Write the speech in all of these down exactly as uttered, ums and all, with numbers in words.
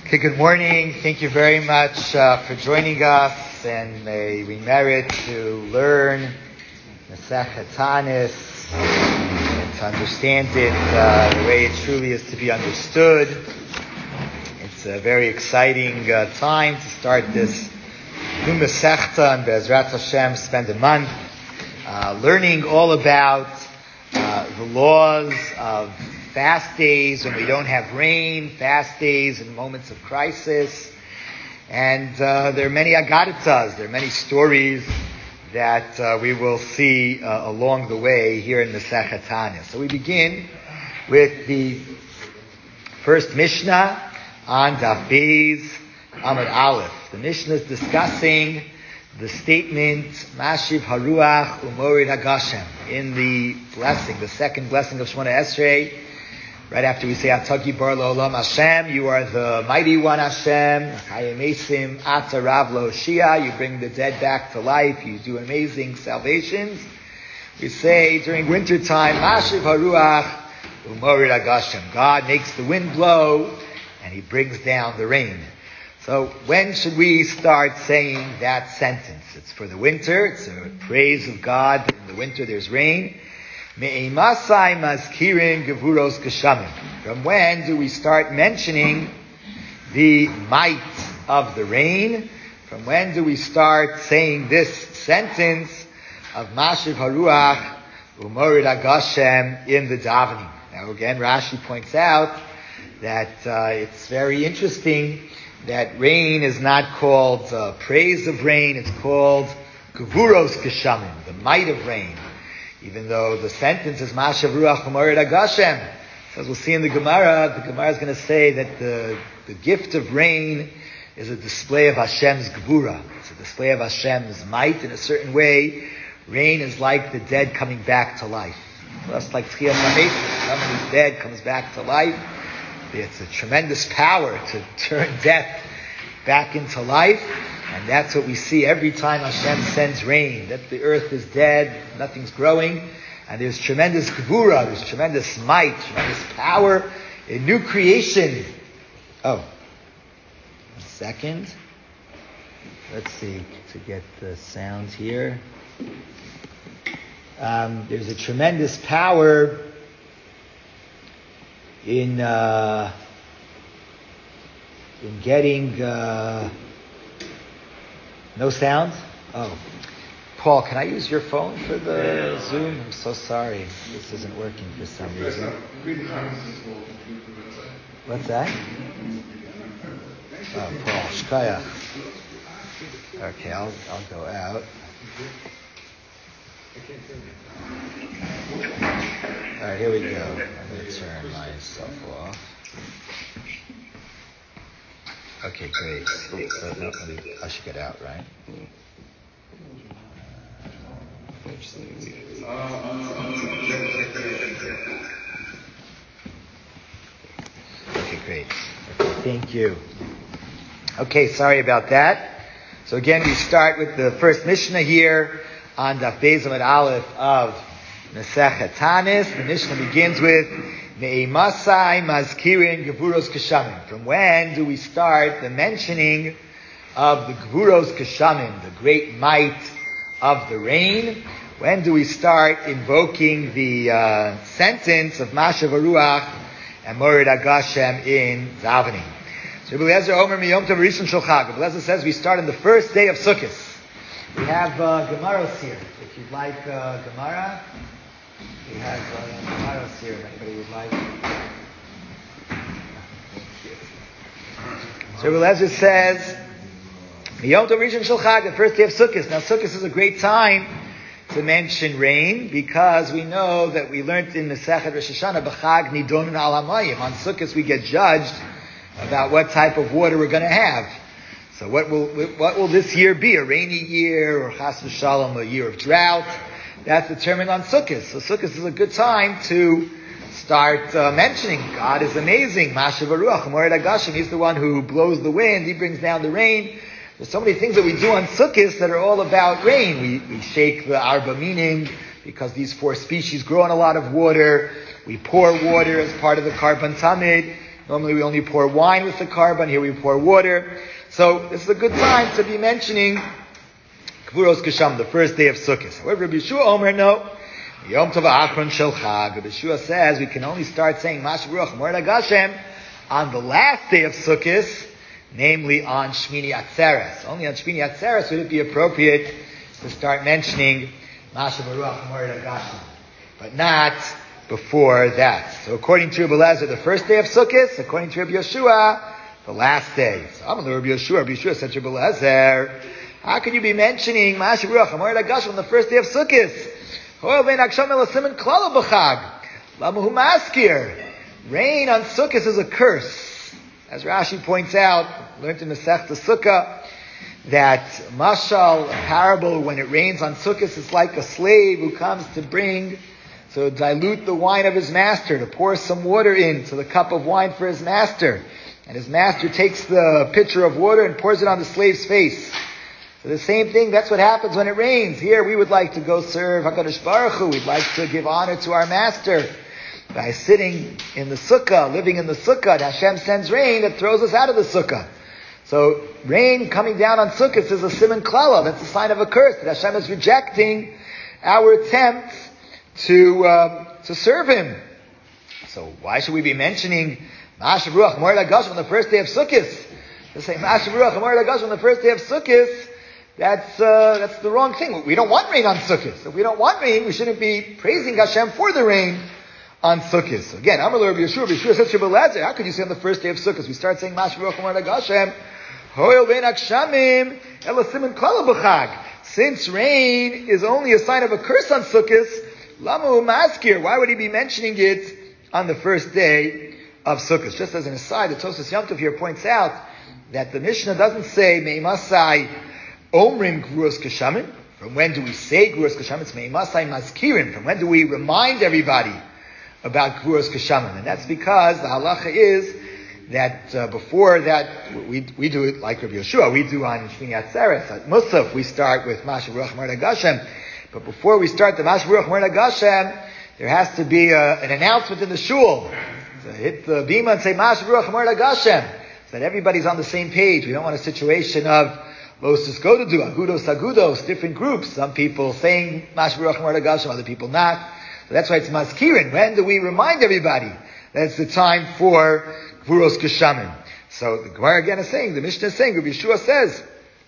Okay, good morning. Thank you very much uh, for joining us, and may we merit to learn Masechet Tanis and to understand it uh, the way it truly is to be understood. It's a very exciting uh, time to start this new Masechta, and Be'ezrat Hashem spend a month uh, learning all about uh, the laws of fast days when we don't have rain, fast days in moments of crisis. And uh, there are many agaritas, there are many stories that uh, we will see uh, along the way here in the Masechet Tanis. So we begin with the first Mishnah on Daf Beis Amud Aleph. The Mishnah is discussing the statement Mashiv Haruach Umorid Hagashem in the blessing, the second blessing of Shemona Esrei. Right after we say Atagi Bar L'Olam Hashem, you are the mighty one Hashem, Hayamesim Ata Rav Lo Shia, you bring the dead back to life, you do amazing salvations. We say during winter time, Mashiv Haruach Umorid Hagashem. God makes the wind blow and He brings down the rain. So when should we start saying that sentence? It's for the winter, it's a praise of God. In the winter there's rain. From when do we start mentioning the might of the rain? From when do we start saying this sentence of Mashiv Haruach Umorid Hagashem in the davening? Now again, Rashi points out that uh, it's very interesting that rain is not called uh, praise of rain, it's called Gevuros Geshamim, the might of rain. Even though the sentence is Mashav Ruach Umorid Hagashem. So as we'll see in the Gemara, the Gemara is going to say that the, the gift of rain is a display of Hashem's Gevura. It's a display of Hashem's might. In a certain way, rain is like the dead coming back to life. Just like Tchiyas HaMesim, someone who's dead comes back to life. It's a tremendous power to turn death back into life. And that's what we see every time Hashem sends rain, that the earth is dead, nothing's growing, and there's tremendous gevura, there's tremendous might, tremendous power in new creation. Oh, a second. Let's see, to get the sound here. Um, there's a tremendous power in uh, in getting... Uh, No sound? Oh. Paul, can I use your phone for the Zoom? I'm so sorry. This isn't working for some reason. What's that? Oh, Paul, shkaya. Okay, I'll I'll go out. All right, here we go. I'm going to turn myself off. Okay, great. Oh, no, I should get out, right? Okay, great. Okay, thank you. Okay, sorry about that. So again, we start with the first Mishnah here on Daf Beis Amud Aleph of Masechet Tanis. The Mishnah begins with Me'imasai mazkirin gevuros keshamim. From when do we start the mentioning of the gevuros keshamim, the great might of the rain? When do we start invoking the uh, sentence of Mashav Haruach and Umorid Hagashem in davening? So Rabbi Eliezer Omer miyom tov rishon shel chag. Rabbi Eliezer says we start on the first day of Sukkot. We have uh, Gemaros here. If you'd like uh, Gemara. We have uh, Gemaros here, if anybody would like. So Rabbi Eliezer says, Miyom Tov Rishon Shel Chag, the first day of Sukkot. Now Sukkot is a great time to mention rain because we know that we learned in Masechet Rosh Hashanah, B'chag Nidonun Al Hamayim. On Sukkot we get judged about what type of water we're going to have. So what will what will this year be? A rainy year, or Chas v'Shalom, a year of drought? That's determined on Sukkot. So Sukkot is a good time to start uh, mentioning God is amazing. Mashav Haruach Umorid Hagashem. He's the one who blows the wind. He brings down the rain. There's so many things that we do on Sukkot that are all about rain. We, we shake the arba minim because these four species grow in a lot of water. We pour water as part of the Karban Tamid. Normally we only pour wine with the carbon. Here we pour water. So this is a good time to be mentioning Kvuros Kasham, the first day of Sukkot. However, Rabbi Yeshua Omer, no. Yom Tov Achron Shel Chag. Rabbi Yeshua says we can only start saying Mashiach Baruch Moed Hashem on the last day of Sukkot, namely on Shmini Atzeres. Only on Shmini Atzeres would it be appropriate to start mentioning Mashiach Baruch Moed Hashem, but not before that. So according to Rabbi Elazar, the first day of Sukkot. According to Rabbi Yeshua, the last day. So I'm Rabbi Yeshua. Rabbi Yeshua said to Rabbi Elazar, how can you be mentioning Mashiach Baruch Moed Hashem on the first day of Sukkot? Rain on Sukkot is a curse. As Rashi points out, learned in Masechta Sukkah, that mashal, a parable, when it rains on Sukkot, is like a slave who comes to bring, to dilute the wine of his master, to pour some water into the cup of wine for his master. And his master takes the pitcher of water and pours it on the slave's face. So the same thing, that's what happens when it rains. Here we would like to go serve HaKadosh Baruch Hu. We'd like to give honor to our master by sitting in the sukkah, living in the sukkah. And Hashem sends rain that throws us out of the sukkah. So rain coming down on sukkah is a siman klala. That's a sign of a curse, that Hashem is rejecting our attempt to um, to serve Him. So why should we be mentioning Mashiach Baruch Moed Hashem on the first day of Sukkot? To say Mashiach Baruch Moed Hashem on the first day of Sukkot, That's uh, that's the wrong thing. We don't want rain on Sukkot. So if we don't want rain, we shouldn't be praising Hashem for the rain on Sukkot. So again, Amar Rabbi Yeshua, Rabbi Yeshua says to Rabbi Elazar, how could you say on the first day of Sukkot? We start saying Mashiach Baruch Moed Hashem, Hoyel ben Akshamim ela siman klala b'chag. Since rain is only a sign of a curse on Sukkot, Lamu maskir. Why would he be mentioning it on the first day of Sukkot? Just as an aside, the Tosas Yom Tov here points out that the Mishnah doesn't say Meimasai Omrim Kvuros Kashamim. From when do we say Kvuros Kashamim? It's Meimasai Mazkirin. From when do we remind everybody about Kvuros Kashamim? And that's because the halacha is that uh, before that, we we do it like Rabbi Yeshua. We do on Shmini Atzeres. At Musaf, we start with Mashiach Baruch Moed Hashem. But before we start the Mashiach Baruch Moed Hashem, there has to be a, an announcement in the shul. So hit the bima and say Mashiach Baruch Moed Hashem, so that everybody's on the same page. We don't want a situation of Los Gododu, Agudos, Agudos, different groups. Some people saying Mashiach Baruch Moed Hashem, other people not. So that's why it's Mazkirin. When do we remind everybody that it's the time for Kvuros Kashamim? So the Gemara again is saying, the Mishnah is saying, Rabbi Yeshua says,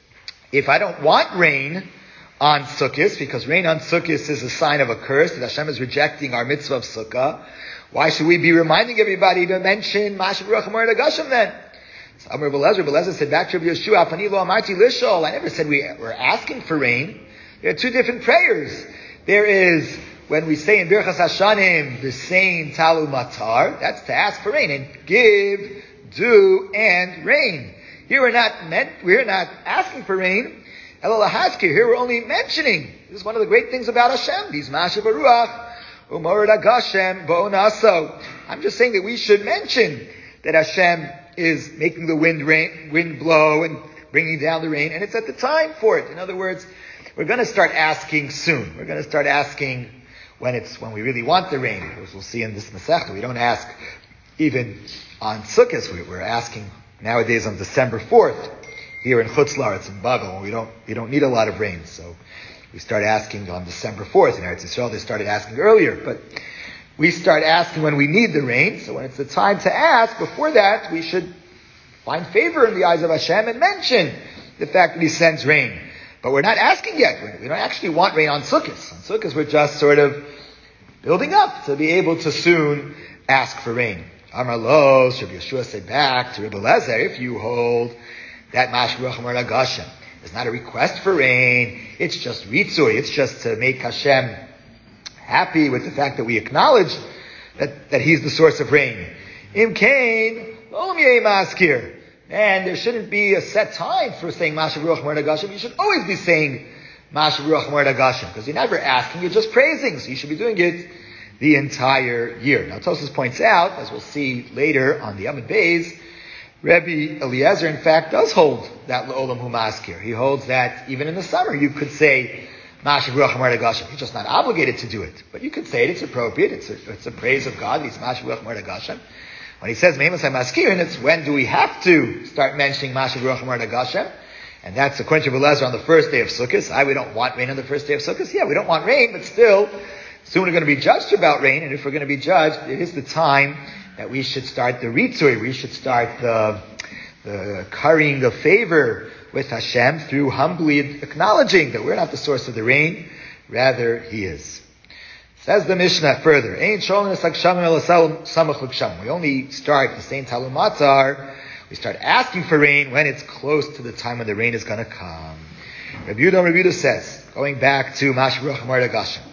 if I don't want rain on Sukkot, because rain on Sukkot is a sign of a curse, that Hashem is rejecting our mitzvah of Sukkah, why should we be reminding everybody to mention Mashiach Baruch Moed Hashem then? So Amar Rabbi Elazar, Rabbi Elazar said back to Rabbi Yeshua, Afani lo amarti lishol. I never said we were asking for rain. There are two different prayers. There is when we say in Birchas Hashanim, B'sein talu matar, that's to ask for rain, and give, do, and rain. Here we're not meant, we're not asking for rain. Elul haskir, here we're only mentioning. This is one of the great things about Hashem. These Mashiach Baruch, Umored Hashem, Bo'onaso. I'm just saying that we should mention that Hashem is making the wind rain, wind blow and bringing down the rain, and it's at the time for it. In other words, we're going to start asking soon. We're going to start asking when it's when we really want the rain. As we'll see in this Masechta, we don't ask even on Sukkot. We're asking nowadays on December fourth here in Chutz La'aretz in Bavel. We don't we don't need a lot of rain, so we start asking on December fourth. In Eretz Yisrael, they started asking earlier, but we start asking when we need the rain. So when it's the time to ask, before that, we should find favor in the eyes of Hashem and mention the fact that He sends rain. But we're not asking yet. We don't actually want rain on Sukkot. On Sukkot, we're just sort of building up to be able to soon ask for rain. Amar lo, Rabbi Yeshua said back to Rabbi Elazar, if you hold that Mashiach Baruch Moed Hashem is not a request for rain, it's just ritzui, it's just to make Hashem happy with the fact that we acknowledge that, that He's the source of rain. Im kain, lo miyeh maskir. And there shouldn't be a set time for saying Mashiach Baruch Moed Hashem. You should always be saying Mashiach Baruch Moed Hashem, because you're never asking, you're just praising. So you should be doing it the entire year. Now Tosfos points out, as we'll see later on the Amud Beis, Rabbi Eliezer in fact does hold that L'olam Hu Maskir. He holds that even in the summer you could say Mashiach Baruch Moed Hashem. You're just not obligated to do it, but you could say it. It's appropriate. It's a, it's a praise of God. It's Mashiach Baruch Moed Hashem. When he says Meimas HaMaskirin, it's when do we have to start mentioning Mashav Ruach HaMorad HaGashem? And that's according to Belazar on the first day of Sukkot. I, we don't want rain on the first day of Sukkot. Yeah, we don't want rain, but still, soon we're going to be judged about rain, and if we're going to be judged, it is the time that we should start the ritzui, we should start the, the currying of favor with Hashem through humbly acknowledging that we're not the source of the rain, rather He is. Says the Mishnah further, we only start the same Talmud Matzar, we start asking for rain when it's close to the time when the rain is going to come. Rabbi Yehuda, Rabbi Yehuda says, going back to Mashav Ruach HaMorad HaGashem,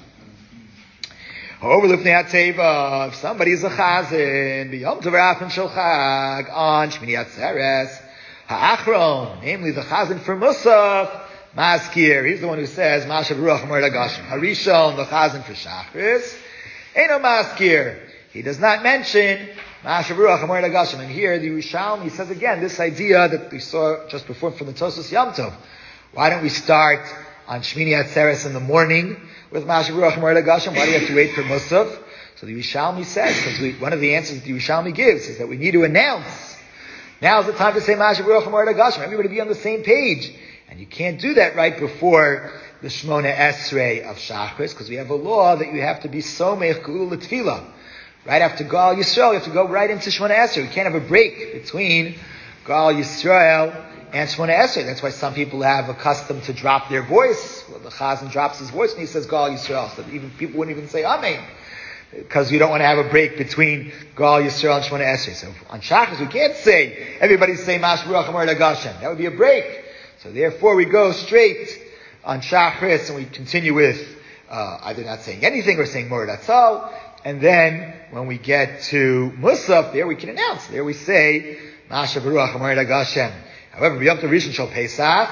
if somebody's a chazan, b'yom tov rafin shel chag, on Shmini Atzeres, ha'achron, namely the chazan for Musaf, Maskir, he's the one who says, Mashav Ruach HaMorad HaGashem. Harishon, the chazan for Shachris, Eino Maskir, he does not mention Mashav Ruach HaMorad HaGashem. And here, the Yerushalmi says again, this idea that we saw just before from the Tosfos Yom Tov. Why don't we start on Shmini Atzeres in the morning with Mashav Ruach HaMorad HaGashem? Why do we have to wait for Musaf? So the Yerushalmi says, because one of the answers that the Yerushalmi gives is that we need to announce, now's the time to say Mashav Ruach HaMorad HaGashem. Everybody be on the same page. And you can't do that right before the Shmona Esrei of Shachris, because we have a law that you have to be Somech Geula L'Tefillah. Right after Gal Yisrael, you have to go right into Shmona Esrei. We can't have a break between Gal Yisrael and Shmona Esrei. That's why some people have a custom to drop their voice. Well, the Chazan drops his voice and he says Gal Yisrael. So that even people wouldn't even say Amen. Because you don't want to have a break between Gal Yisrael and Shmona Esrei. So on Shachris, we can't say, everybody say Mashav Ruach HaMorad HaGashem. That would be a break. So therefore we go straight on Shachris and we continue with uh, either not saying anything or saying Morad Atzal. And then when we get to Musaf, there we can announce. There we say Mashav Ruach HaMorad HaGashem. However, B'yom Tov Rishon Shel Pesach,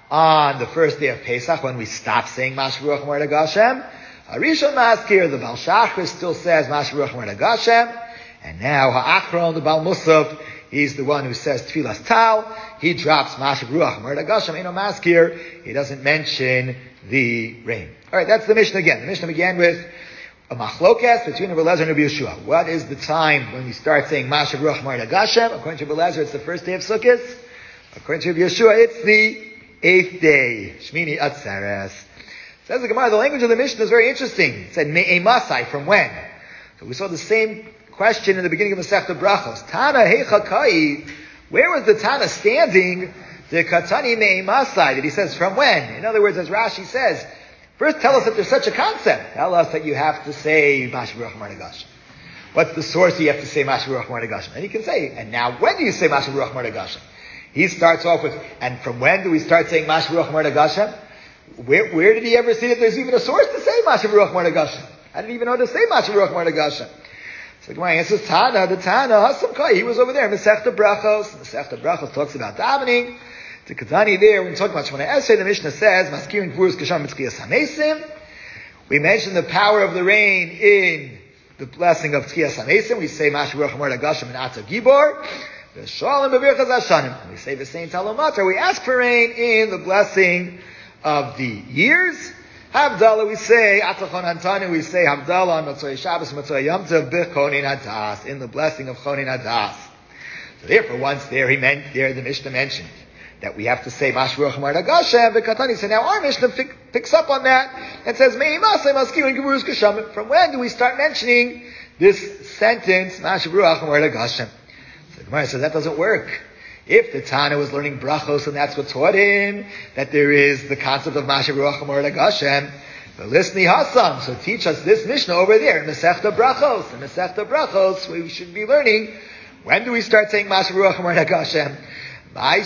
on the first day of Pesach, when we stop saying Mashav Ruach HaMorad HaGashem, Harishon Maskir, the Baal Shachris still says Mashav Ruach HaMorad HaGashem. And now Ha'achron, the Baal Musaf, he's the one who says Tfilas Tal. He drops Mashav Ruach HaMorad HaGashem, Eino Maskir. He doesn't mention the rain. Alright, that's the Mishnah again. The Mishnah began with a machlokas between Rabbi Elazar and Rabbi Yeshua. What is the time when we start saying Mashav Ruach HaMorad HaGashem? According to Rabbi Elazar, it's the first day of Sukkot. According to Rabbi Yeshua, it's the eighth day. Shmini Atzeres. Says the Gemara, the language of the Mishnah is very interesting. It said Me'emasai, from when? So we saw the same question in the beginning of Masechta Brachos. Tana Heicha Kai, where was the Tana standing? The Katani Me'emasai, that he says from when? In other words, as Rashi says, first tell us that there's such a concept. Tell us that you have to say Mashav Ruach HaMorad HaGashem. What's the source you have to say Mashav Ruach HaMorad HaGashem? And he can say, and now when do you say Mashav Ruach HaMorad HaGashem? He starts off with, and from when do we start saying Mashav Ruach HaMorad HaGashem? Where, where did he ever see that there's even a source to say Mashav Ruach HaMorad HaGashem? I didn't even know to say Mashav Ruach HaMorad HaGashem. So the Gemara answers, Tana, the Tana, Hasam Kai, he was over there. Masechta Brachos. Masechta Brachos talks about davening. The Katani there, when we talk about Shmona Esrei, the Mishnah says, Maskirin Gvurus Kasham Mitzkiyas HaMesim. We mentioned the power of the rain in the blessing of Tzkiyas HaMesim. We say Mashav Ruach HaMorad HaGashem and Atza Gibor. The Shalom B'Birchas Hashanim. And we say the same Talmud Matzah. We ask for rain in the blessing of the years. Havdalah, we say, Atachon Antani, we say Havdalah on Motzei Shabbos, Motzei Yom Tov, B'Chonin Hadas, in the blessing of Chonin Hadas. So therefore, once there, he meant, there the Mishnah mentioned that we have to say Mashav Ruach HaMorad HaGashem, V'Katani. So now our Mishnah pick, picks up on that and says, Me'imasei Maskirin Gevurus Kasham. From when do we start mentioning this sentence, Mashav Ruach HaMorad HaGashem? So the Gemara says that doesn't work. If the Tana was learning brachos and that's what taught him, that there is the concept of Mashav Ruach HaMorad HaGashem, the Lisni Hasam, so teach us this Mishnah over there in Masechta Brachos. In Masechta Brachos, we should be learning, when do we start saying Mashav Ruach HaMorad HaGashem? Why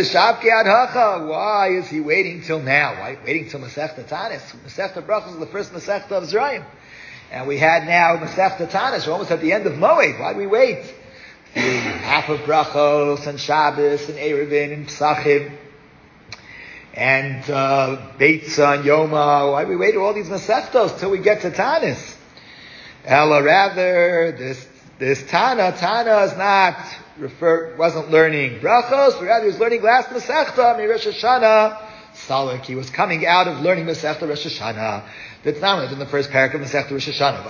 is he waiting till now? Why waiting till Masechta Tanis? Masechta Brachos is the first Masechta of Zrayim. And we had now Masechta Tanis, we're almost at the end of Moed. Why do we wait? Half of Brachos and Shabbos and Erevin and Psachim and uh, Beitza and Yoma. Why do we wait all these Masechtos till we get to Tanis? Ella, rather, this this Tana, Tana is not refer, wasn't learning Brachos, but rather he was learning last Masechta, Rosh Hashanah, apostolic. He was coming out of learning Masechta Rosh Hashanah. That's not in the first paragraph of Masechta Rosh Hashanah.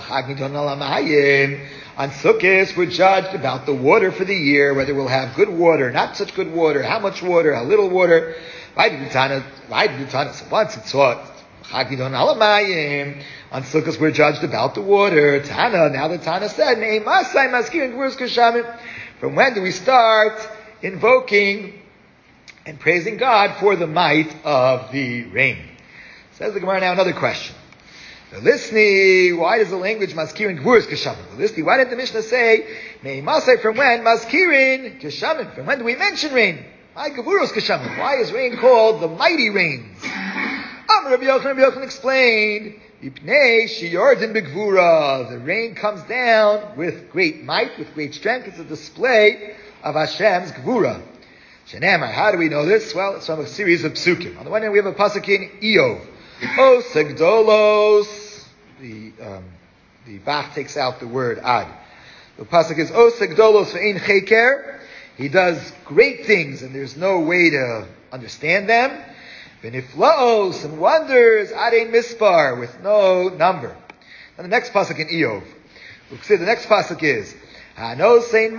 On Sukkot, we're judged about the water for the year, whether we'll have good water, not such good water, how much water, how little water. Why did we tana? Why did we tana? So once it's taught. On Sukkot, we're judged about the water. Tana, now the Tana said, from when do we start invoking and praising God for the might of the rain? Says the Gemara now another question. The listening, why does the language maskirin gvurus keshamim? The listening, why did the Mishnah say, Me'imasai, from when maskirin keshamim? From when do we mention rain? Why gvurus keshamim? Why is rain called the mighty rains? Amar Rabbi Yochanan, Rabbi Yochanan explained, Ipnei sheyordin begvura. The rain comes down with great might, with great strength. It's a display of Hashem's gvura. Shenamar, how do we know this? Well, it's from a series of psukim. On the one hand, we have a pasuk in Iyov. O segdolos. The um, the Bach takes out the word ad. The pasuk is O segdolos ve'ein cheker. He does great things, and there's no way to understand them. V'niflaos, and wonders ad ein mispar, with no number. And the next pasuk in Iyov. We'll see the next pasuk is Hano sein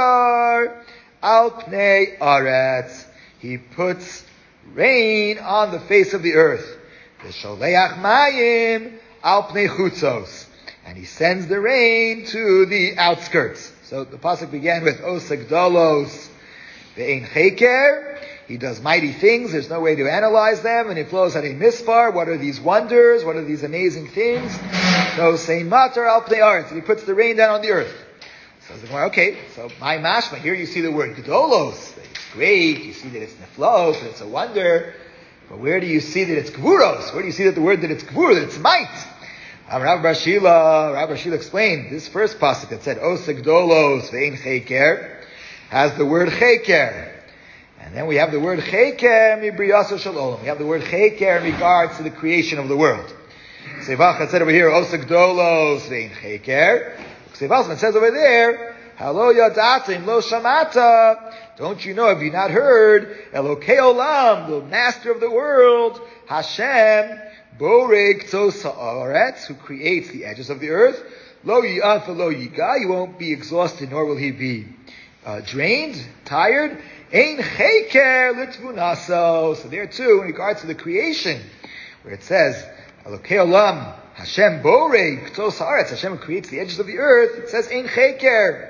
matar al pnei aretz. He puts rain on the face of the earth. V'sholeach mayim al pnei chutzos. And he sends the rain to the outskirts. So the pasuk began with Oseg Dolos ve'ein cheker. He does mighty things. There's no way to analyze them. And it flows at a mispar. What are these wonders? What are these amazing things? No sein matar al pnei aretz. And he puts the rain down on the earth. So the Gemara, okay, so my mashma, here you see the word gedolos. It's great. You see that it's neflos, that it's a wonder. But where do you see that it's gvuros? Where do you see that the word that it's gvur, that it's might? Um, Rav Bar Shila, Rav Bar Shila explained this first pasuk that said Oseg Dolos ve'ein cheker has the word cheker, and then we have the word cheker mibriyaso shel olam. We have the word cheker in regards to the creation of the world. Sevach said over here Oseg Dolos ve'ein cheker. Sevach says over there Halo yadatim lo shamata. Don't you know, have you not heard? Elokei olam, the master of the world, Hashem, boreg tzos haaretz, who creates the edges of the earth. Lo yi'af lo yiga, he won't be exhausted, nor will he be uh, drained, tired. Ein cheker litvunaso. So there too, in regards to the creation, where it says Elokei olam, Hashem boreg tzos haaretz, Hashem creates the edges of the earth. It says ein cheker.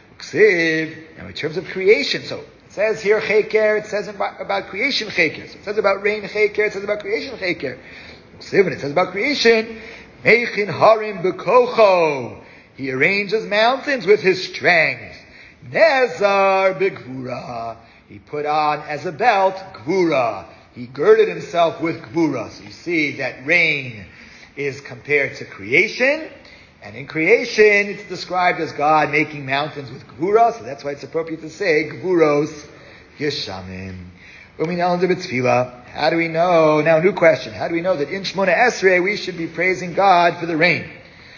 Now, in terms of creation, so it says here cheker, it says about, about creation cheker. So it says about rain cheker, it says about creation cheker. When it says about creation, meichin harim bekocho, he arranges mountains with his strength. Nezar begvura, he put on as a belt gvura. He girded himself with gvura. So you see that rain is compared to creation. And in creation, it's described as God making mountains with gvura, so that's why it's appropriate to say gvuros yeshamim. How do we know? Now, new question. How do we know that in Shmona Esrei we should be praising God for the rain?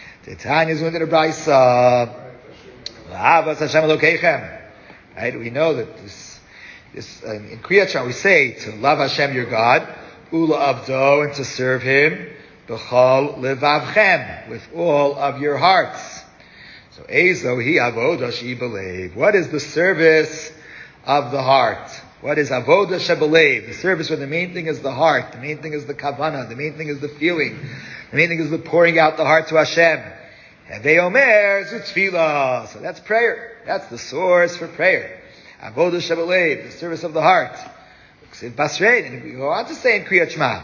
Right? We know that this, this um, in Kriyat Shema we say to love Hashem your God, ula avdo, and to serve Him. B'chol levavchem, with all of your hearts. So, ezo hi avoda shebelev. What is the service of the heart? What is avoda shebelev? The service where the main thing is the heart, the main thing is the kavana, the main thing is the feeling, the main thing is the pouring out the heart to Hashem. Hevei omer zu tefillah. So that's prayer. That's the source for prayer. Avoda shebelev, the service of the heart. And we go on to say in Kriyat Shema,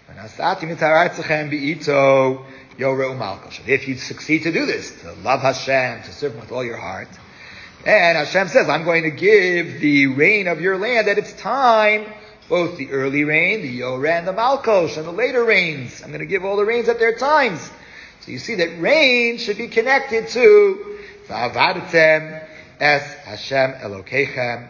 if you succeed to do this, to love Hashem, to serve Him with all your heart, and Hashem says, I'm going to give the rain of your land at its time, both the early rain, the Yoreh, and the Malkosh, and the later rains. I'm going to give all the rains at their times. So you see that rain should be connected to Va'avadetem es Hashem Elokeichem.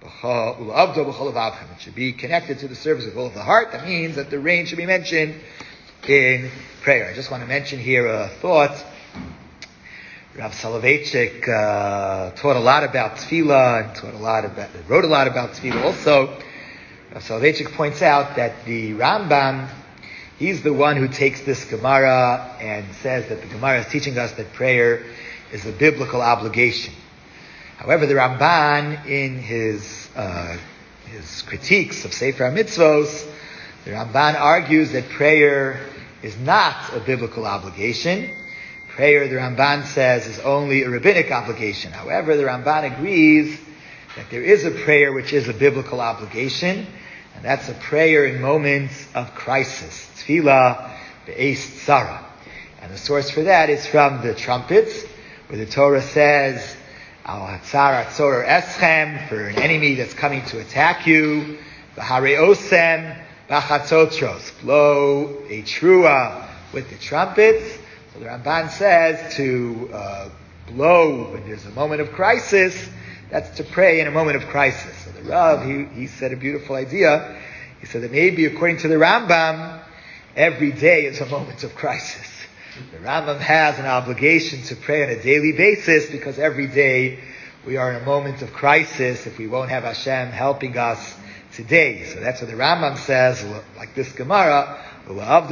It should be connected to the service with all of the heart. That means that the rain should be mentioned in prayer. I just want to mention here a thought. Rav Soloveitchik uh, taught a lot about tefillah and taught a lot about, wrote a lot about tefillah. Also, Soloveitchik points out that the Rambam, he's the one who takes this Gemara and says that the Gemara is teaching us that prayer is a biblical obligation. However, the Ramban, in his uh, his critiques of Sefer HaMitzvos, the Ramban argues that prayer is not a biblical obligation. Prayer, the Ramban says, is only a rabbinic obligation. However, the Ramban agrees that there is a prayer which is a biblical obligation, and that's a prayer in moments of crisis. Tefillah be'es tzara. And the source for that is from the trumpets, where the Torah says, Al hatzar atzor eschem, for an enemy that's coming to attack you, v'harei osem b'chatzotros, blow a trua with the trumpets. So the Ramban says to uh, blow when there's a moment of crisis, that's to pray in a moment of crisis. So the Rav, he, he said a beautiful idea. He said that maybe according to the Rambam, every day is a moment of crisis. The Rambam has an obligation to pray on a daily basis because every day we are in a moment of crisis if we won't have Hashem helping us today. So that's what the Rambam says, like this Gemara, what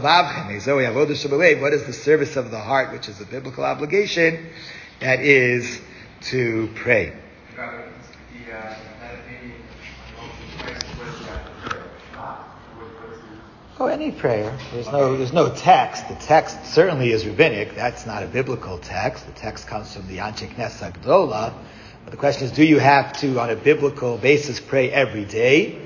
is the service of the heart, which is a biblical obligation? That is to pray. Oh, any prayer. There's no, there's no text. The text certainly is rabbinic. That's not a biblical text. The text comes from the Anshe Knesset Gdola. But the question is, do you have to, on a biblical basis, pray every day?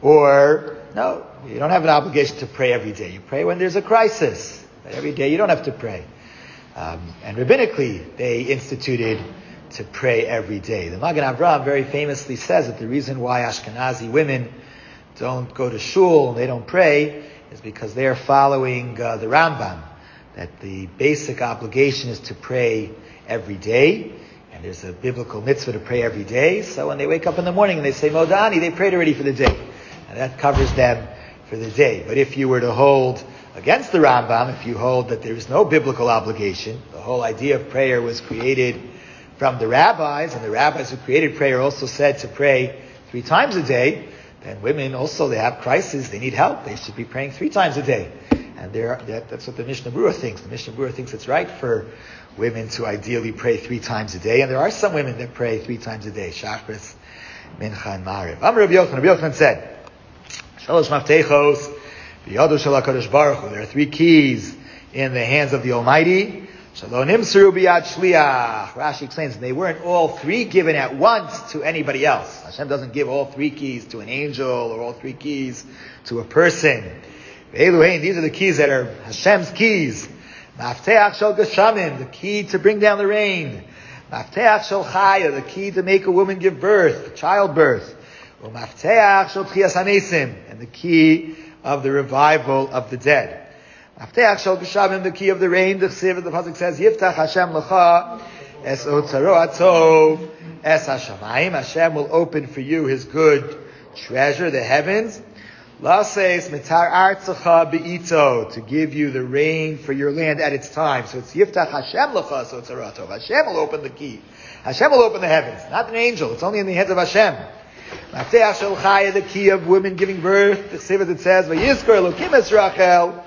Or, no, you don't have an obligation to pray every day. You pray when there's a crisis. But every day you don't have to pray. Um, and rabbinically, they instituted to pray every day. The Magen Avraham very famously says that the reason why Ashkenazi women don't go to shul and they don't pray is because they are following uh, the Rambam, that the basic obligation is to pray every day, and there's a biblical mitzvah to pray every day. So when they wake up in the morning and they say Modani, they prayed already for the day, and that covers them for the day. But if you were to hold against the Rambam, if you hold that there is no biblical obligation, the whole idea of prayer was created from the rabbis, and the rabbis who created prayer also said to pray three times a day, then women also, they have crises, they need help, they should be praying three times a day. And that, that's what the Mishnah Berurah thinks. The Mishnah Berurah thinks it's right for women to ideally pray three times a day, and there are some women that pray three times a day, Shachris, Mincha, and Ma'ariv. Amar Rabbi Yochanan, Rabbi Yochanan said, Shalosh Maftechos, B'yado Shel HaKadosh Baruch Hu, there are three keys in the hands of the Almighty. Shalom Nimseru B'yad Shliach. Rashi explains, they weren't all three given at once to anybody else. Hashem doesn't give all three keys to an angel or all three keys to a person. Eluhain, these are the keys that are Hashem's keys. Mafteach Shel Geshamim, the key to bring down the rain. Mafteach Shel Chaya, the key to make a woman give birth, childbirth. Mafteach Shel Tchias HaMesim, and the key of the revival of the dead. Mafteach Shel Geshamim, the key of the rain. The Chsiv, the pasuk says, Yiftach Hashem Lecha es otzaro atov es hashamayim. Hashem will open for you His good treasure, the heavens. Laseis mitar artzacha beito, to give you the rain for your land at its time. So it's Yiftach Hashem Lecha es otzaro atov. Hashem will open the key. Hashem will open the heavens, not an angel. It's only in the hands of Hashem. Mafteach Shel Chaya, the key of women giving birth. The Chsiv, it says, Vayizkor Elokim es Rachel.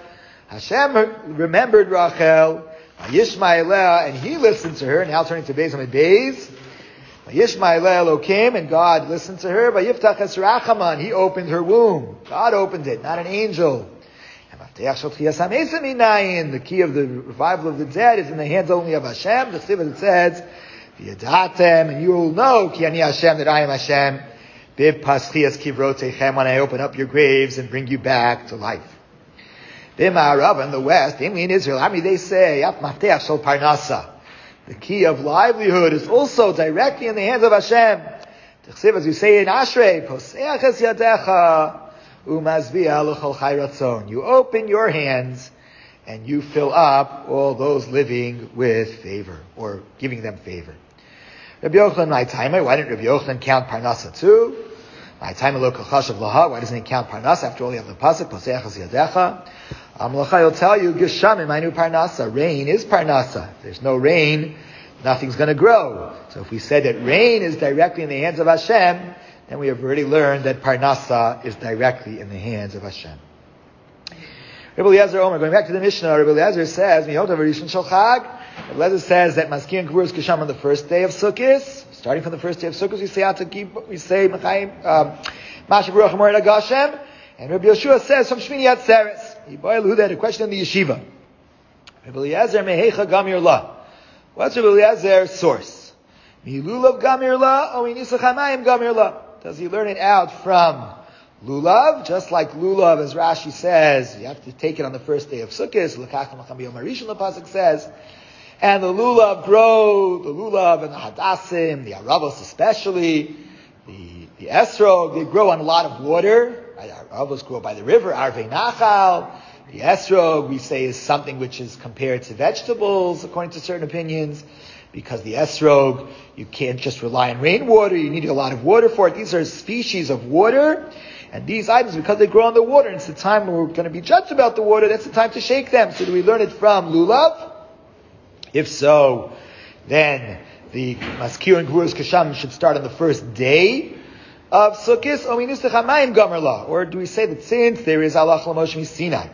Hashem remembered Rachel, Yishmael, and He listened to her. Now turning to Beis Amid Beis, Yishmael came, and God listened to her. Yiftach es Rachaman, He opened her womb. God opened it, not an angel. The key of the revival of the dead is in the hands only of Hashem. The Chsiv, it says, V'yadatem, and you will know, Ki ani Hashem, that I am Hashem. Bib paschias kivrotechem, when I open up your graves and bring you back to life. B'ma'arav, in the west, in Israel, I mean, they say, Mafteach Shel Parnasa, the key of livelihood is also directly in the hands of Hashem. As you say in Ashrei, Poseach es yadecha, umazviah l'chol chai ratzon. You open your hands and you fill up all those living with favor, or giving them favor. Rabbi Yochanan, my timer, why didn't Rabbi Yochanan count Parnasa too? My timer lo kachashav laha, why doesn't he count Parnasa? After all, you have the pasuk, Poseach es yadecha. Amlacha will tell you, Geshamim, I knew Parnasa. Rain is Parnasa. If there's no rain, nothing's going to grow. So if we said that rain is directly in the hands of Hashem, then we have already learned that Parnasa is directly in the hands of Hashem. Rabbi Eliezer Omer, going back to the Mishnah, Rabbi Eliezer says, Miyota V'Rishon Shel Chag. Rabbi Eliezer says that Maskir and Gvurus Kisham on the first day of Sukkot, starting from the first day of Sukkot, we say Atakib, we say Machayim, Mashav Ruach Hamorid Agashem, and Rabbi Yeshua says from Shmini Atzeres. Yiboyel had a question in the yeshiva. Rabbi Eliezer Mehecha Gamir La. What's Rabbi Eliezer's source? Milulav Gamir La, or Nisach Hamayim Gamir La. Does he learn it out from Lulav, just like Lulav, as Rashi says, you have to take it on the first day of Sukkot, the Pasuk says, and the Lulav grow, the Lulav and the Hadassim, the Aravos especially, the, the Esrog, they grow on a lot of water, right? Aravos grow by the river, Arvei Nachal, the Esrog, we say, is something which is compared to vegetables, according to certain opinions, because the Esrog, you can't just rely on rainwater, you need a lot of water for it. These are species of water, and these items, because they grow on the water, and it's the time when we're going to be judged about the water, that's the time to shake them. So do we learn it from Lulav? If so, then the Maskir and Gvurus Kisham should start on the first day of Sukkot, or do we say that since there is Allah Moshe Sinai,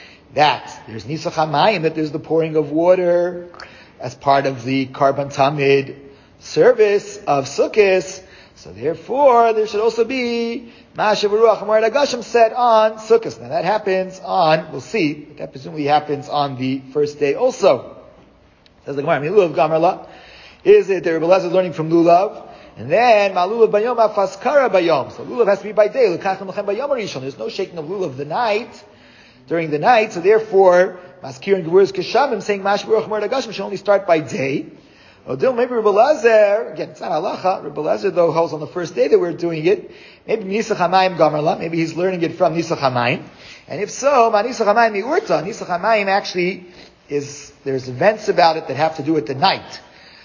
that there's Nisach HaMayim, that there's the pouring of water as part of the Karban Tamid service of Sukkot, so therefore there should also be Mashav Ruach Hamorid Agashem said on Sukkot. Now that happens on, we'll see, but that presumably happens on the first day also. Says the Gemara, Lulav Gamarla. Is it that Rabbi Eliezer is learning from Lulav? And then, Malulav Bayom Afaskara Bayom. So Lulav has to be by day. There's no shaking of Lulav the night, during the night, so therefore, Maskir and Gvurus Keshamim saying Mashav Ruach Hamorid Agashem should only start by day. Odil, maybe Rabbi Eliezer, again, it's not halacha. Rabbi Eliezer, though, holds on the first day that we're doing it. Maybe Nisach HaMayim Gamarla. Maybe he's learning it from Nisach HaMayim. And if so, Ma Nisach HaMayim Mi'urta. Nisach HaMayim actually is, there's events about it that have to do with the night.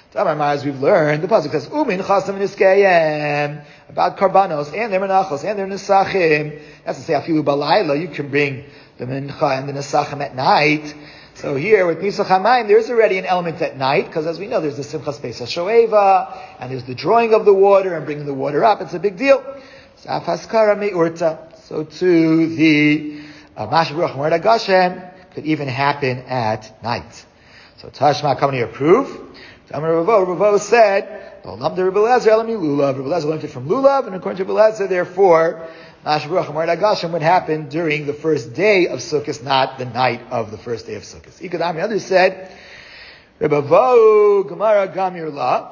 As we've learned, the pasuk says, Umin Chasam Niskayim, about Karbanos, and their Menachos, and their Nesachim. That's to say, Afilu Balayla, you can bring the Mincha and the Nesachim at night. So here with Nisach HaMayim, there's already an element at night, because as we know, there's the Simchas Pesach Shoeva, and there's the drawing of the water and bringing the water up. It's a big deal. So Afaskara Me'urta. So too, the uh, Mashav Ruach Hamorid Agashem could even happen at night. So Tashma coming to approve. Rabbi Ravo said, Rabbi Eliezer learned it from Lulav, and according to Rabbi Eliezer, therefore, Mashav Ruach Hamorid Agashem would happen during the first day of Sukkot, not the night of the first day of Sukkot. Ikadami, others said, Rabbi Vo Gemara Gamir La.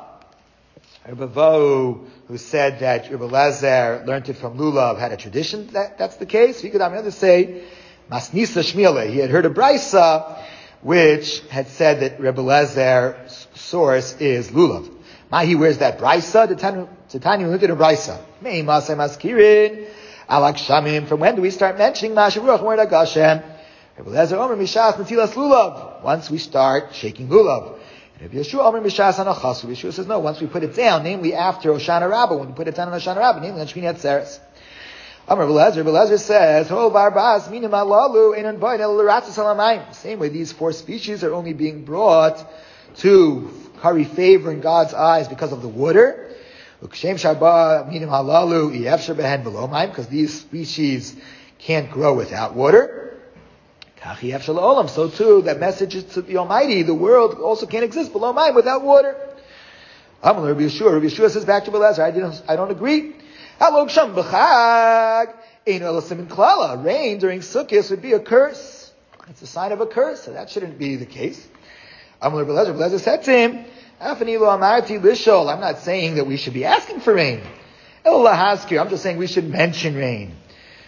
Rabbi Vo, who said that Rabbi Eliezer learned it from Lulav, had a tradition that that's the case. Ikadami, others say, Masnisa Shmiele. He had heard a brisa which had said that Rabbi Eliezer source is Lulav. Mahi, where's that brisa? The Tanya looked at a brisa. Mei Masay Maskirin, Alak Shamim. From when do we start mentioning Mashav Ruach Hamorid Agashem? Rabbi Eliezer Omer Mishas Natilas Lulav. Once we start shaking Lulav. Rabbi Yeshua Omer Mishas Anachasu. Yeshua says no, once we put it down, namely after Hoshana Rabbah, when we put it down on Hoshana Rabbah, namely on Shmini Atzeres. Amar Rabbi Eliezer says, "Ho barbas minim alalu einon boin el l'ratzis alamayim." Same way, these four species are only being brought to curry favor in God's eyes because of the water. Ukshem sharba minim alalu iyefshar behen below mayim, because these species can't grow without water. Kachi yefshar la'olam. So too, that message is to the Almighty. The world also can't exist below mayim without water. Amar Rabbi Yeshua. Rabbi Yeshua says back to Rabbi Eliezer, I don't, I don't agree. Rain during Sukkot would be a curse. It's a sign of a curse, so that shouldn't be the case. Rabbi Eliezer said to him, I'm not saying that we should be asking for rain. I'm just saying we should mention rain.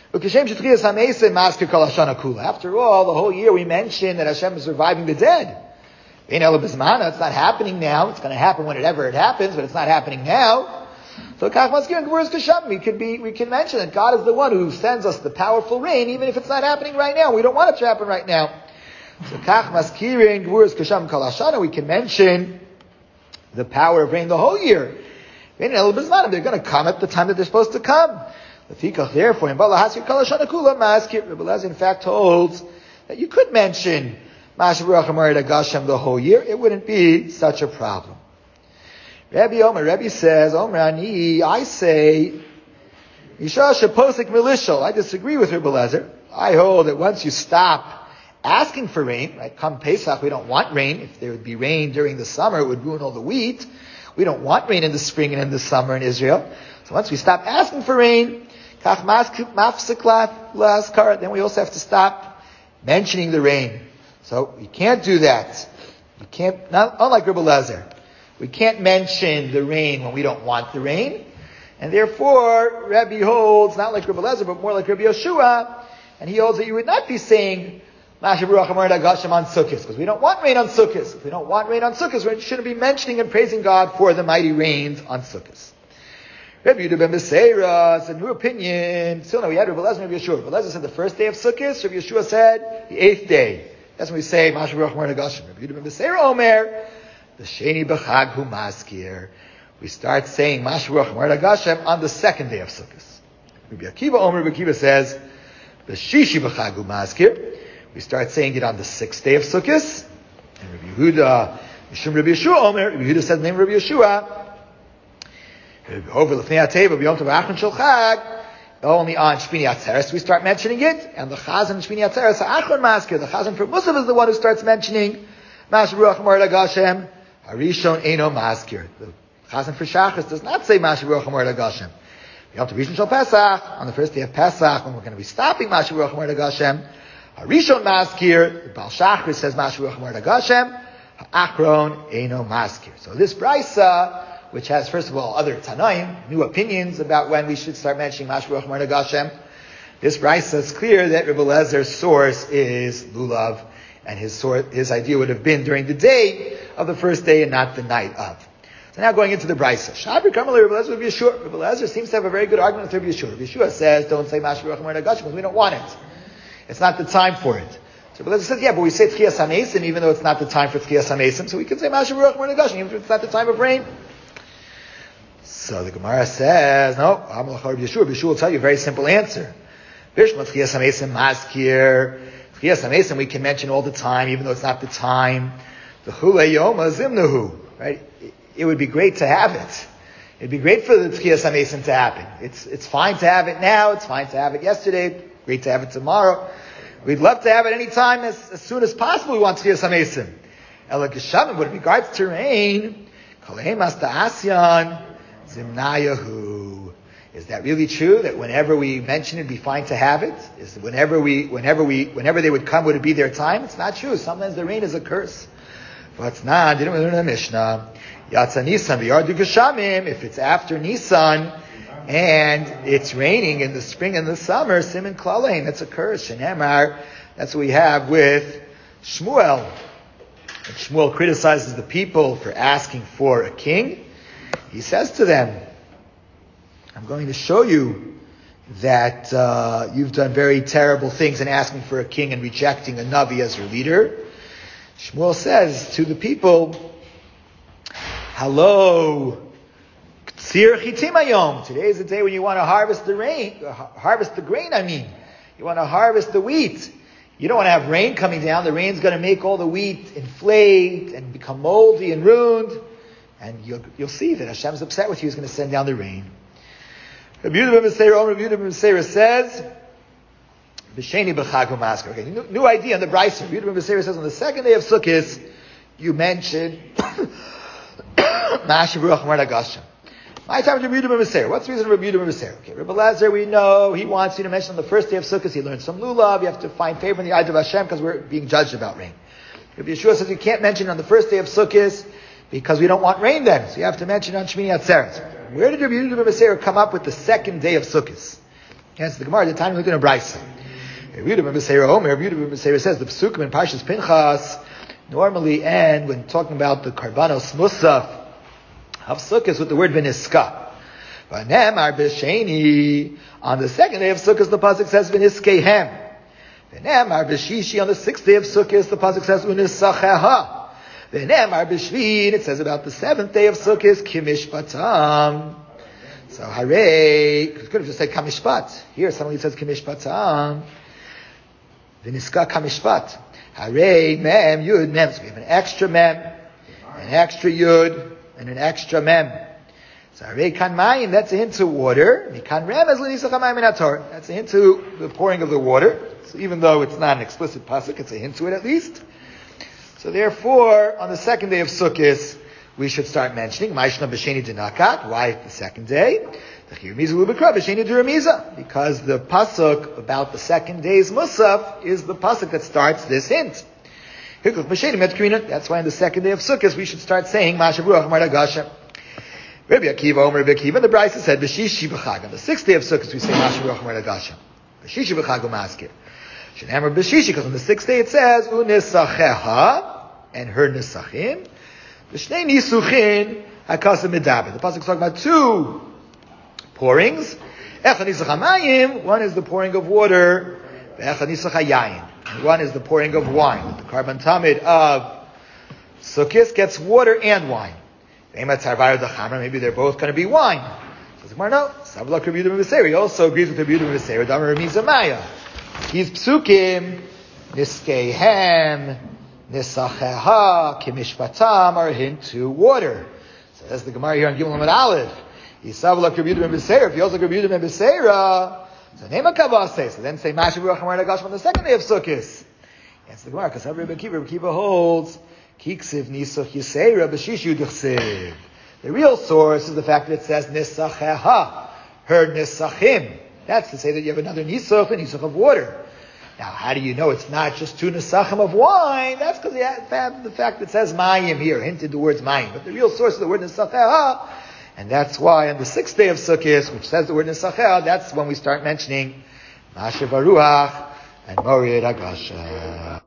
After all, the whole year we mention that Hashem is reviving the dead. It's not happening now. It's going to happen whenever it happens, but it's not happening now. So Kach Maskir and Gvurus Keshamim, we could be, we can mention that God is the one who sends us the powerful rain, even if it's not happening right now. We don't want it to happen right now. So Kach Maskir and Gvurus Keshamim Kol Hashana, we can mention the power of rain the whole year. They're going to come at the time that they're supposed to come. Therefore, in Balahasir Kol Hashana Kula Maskir, Rabbi Eliezer in fact holds that you could mention Mashav Ruach Hamorid Agashem the whole year. It wouldn't be such a problem. Rabbi Omer, Rabbi says, Omer Ani, I say, Misha sheposik milishal. I disagree with Rebbe Lezer. I hold that once you stop asking for rain, right? Come Pesach, we don't want rain. If there would be rain during the summer, it would ruin all the wheat. We don't want rain in the spring and in the summer in Israel. So once we stop asking for rain, then we also have to stop mentioning the rain. So you can't do that. You can't, not unlike Rebbe Lezer. We can't mention the rain when we don't want the rain. And therefore, Rabbi holds, not like Rebbe Lezer, but more like Rabbi Yeshua, and he holds that you would not be saying, Masha Baruch Amar Dagashem on Sukkot, because we don't want rain on Sukkot. If we don't want rain on Sukkot, we shouldn't be mentioning and praising God for the mighty rains on Sukkot. Rabbi Yehuda ben Beseira said, new opinion. Still no, we had Rabbi Lezer and Rabbi Yeshua. Rabbi Lezer said the first day of Sukkot, Rabbi Yeshua said the eighth day. That's when we say, Masha Baruch Amar Dagashem. Rabbi Yehuda ben Beseira Omer, the Sheni B'chag Hu Maskir. We start saying Masha Baruch Amar Dagashem on the second day of Sukkot. Rabbi Akiva Omer, Rabbi Akiva says, the Shishi B'chag Hu Maskir. We start saying it on the sixth day of Sukkot. And Rabbi Yehuda, Mishum Rabbi Yeshua Omer, Rabbi Yehuda said the name of Rabbi Yeshua. Over L'fnei HaTeva, B'yom Tov Achron Shel Chag, only on Shmini Atzeres we start mentioning it, and the Chazan Shmini Atzeres Achron Maskir, the Chazan for Musaf is the one who starts mentioning Masha Baruch Amar Dagashem, Harishon Eino Maskir. The Chazan for Shachris does not say Masha Baruch Amar Dagashem. B'yom Tov Rishon Shel Pesach, on the first day of Pesach, when we're going to be stopping Masha Baruch Amar Dagashem, Harishon Maskir, the Baal Shachris says Masha Baruch Amar Dagashem, Achron Eino Maskir. So this Brisa, which has, first of all, other Tanaim, new opinions about when we should start mentioning Masha Baruch Amar Dagashem. This Brisa is clear that Rebbe Lezer's source is Lulav, and his source, his idea would have been during the day of the first day and not the night of. So now going into the Brisa. Shabri Karmel Rebbe Lezer Rebbe Yeshua. Rebbe Lezer seems to have a very good argument with Rebbe Yeshua. Rebbe Yeshua says, don't say Masha Baruch Amar Dagashem because we don't want it. It's not the time for it. So Rebbe Lezer says, yeah, but we say Tchiyas HaMesim even though it's not the time for Tchiyas HaMesim, so we can say Masha Baruch Amar Dagashem even if it's not the time of rain. So the Gemara says, no, Rabbi Yeshua. Yeshua will tell you a very simple answer. Tchiyas HaMesim we can mention all the time, even though it's not the time. The Chulei Yoma Zimnahu, right? It would be great to have it. It'd be great for the Tchiyas HaMesim to happen. It's it's fine to have it now. It's fine to have it yesterday. Great to have it tomorrow. We'd love to have it any time as, as soon as possible. We want Tchiyas HaMesim. Ela Geshamim, with regards to rain, Kolehemas Ta'asyan Zimnayahu. Is that really true? That whenever we mention it, it'd be fine to have it? Is whenever we, whenever we, whenever they would come, would it be their time? It's not true. Sometimes the rain is a curse. But it's not. Didn't we learn in the Mishnah? Yatsa Nisan v'yardu Geshamim. If it's after Nisan and it's raining in the spring and the summer, Siman Klalein. That's a curse. Shenemar. That's what we have with Shmuel. And Shmuel criticizes the people for asking for a king. He says to them, I'm going to show you that uh, you've done very terrible things in asking for a king and rejecting a Navi as your leader. Shmuel says to the people, hello, Tzir Chitimayom. Today is the day when you want to harvest the rain, uh, harvest the grain, I mean. You want to harvest the wheat. You don't want to have rain coming down. The rain's going to make all the wheat inflate and become moldy and ruined. And you'll, you'll see that Hashem's upset with you. He's going to send down the rain. Rabbi Yehuda ben Beseira, Rabbi Yehuda ben Beseira says, B'sheni b'chag u'masker. Okay, new, new idea in the Brisa. Rabbi Yehuda ben Beseira says, on the second day of Sukkot, you mentioned Masha Baruch Amar Dagashem. My time is Rabbi Yehuda ben Beseira. What's the reason of Rabbi Yehuda ben Beseira? Okay, Rabbi Lezer, we know he wants you to mention on the first day of Sukkot. He learned some lulav. You have to find favor in the eyes of Hashem because we're being judged about rain. Rabbi Yeshua says you can't mention on the first day of Sukkot because we don't want rain then. So you have to mention on Shmini Atzeres. Where did Rabbi Yehuda ben Beseira come up with the second day of Sukkot? Yes, the Gemara at the time we looked in a Brisa. Rabbi Yehuda ben Beseira Omer, Rabbi Yehuda ben Beseira says the Pesukim in Parshas Pinchas normally end when talking about the Karbanos Musaf of Sukkot with the word V'niska. V'nemar b'sheni, on the second day of Sukkot the pasuk says V'niskehem. V'nemar b'shishi, on the sixth day of Sukkot the pasuk says U'nisacheha. V'nemar b'shvi, it says about the seventh day of Sukkot Kimishpatam. So hooray, you could have just said Kamishpat. Here somebody says Kimishpatam. V'niska Kamishpat. Hooray, mem, yud, mem. So we have an extra mem, an extra yud, and an extra mem. So Kan Mayim, that's a hint to water. Mikan Remez L'nisach HaMayim Min HaTorah. That's a hint to the pouring of the water. So even though it's not an explicit pasuk, it's a hint to it at least. So therefore, on the second day of Sukkot, we should start mentioning Maishna B'Sheni D'Nakat. Why the second day? Because the pasuk about the second day's Musaf is the pasuk that starts this hint. That's why on the second day of Sukkot we should start saying Mashav Ruach Amar Lagasha. Rabbi Akiva, Omer Rabbi Akiva, the Brisa said B'Shishi B'Chag. On the sixth day of Sukkot we say Mashav Ruach Amar Lagasha. B'Shishi B'Chag U'Maskir. Shenamar B'Shishi, because on the sixth day it says U'Nisacheha and her Nisachim. B'Shnei Nisuchin HaKasim Medaber. The pasuk is talking about two pourings. Echad Nisach HaMayim, one is the pouring of water. Echad Nisach HaYayin. One is the pouring of wine. The carbon tamid of Sukkot gets water and wine. Maybe they're both going to be wine. Says Gemara, no. Savla Rabbi Yehuda ben Beseira. He also agrees with Rabbi Yehuda ben Beseira. Damar Rami Zamaya. He's psukim niskehem nisacheha kimishpatam are a hint to water. So that's the Gemara here on Gimel Amud Aleph. He's Savla Rabbi Yehuda ben Beseira. If he also agrees with Rabbi Yehuda ben Beseira. So name a kavase. So then say Mashav Ruach Amar Lagasha on the second day of Sukkot. That's the Gemara because Rabbi Akiva, Rabbi Akiva holds kiksiv nisach yiseira b'shishu d'chsiv. The real source is the fact that it says nisacheha, her nisachim. That's to say that you have another nisach, a nisach of water. Now, how do you know it's not just two nisachim of wine? That's because of the fact that it says mayim here, hinted the words mayim. But the real source of the word nisacheha. And that's why on the sixth day of Sukkot, which says the word Nisachel, that's when we start mentioning Mashav Ruach and Morid Agasha.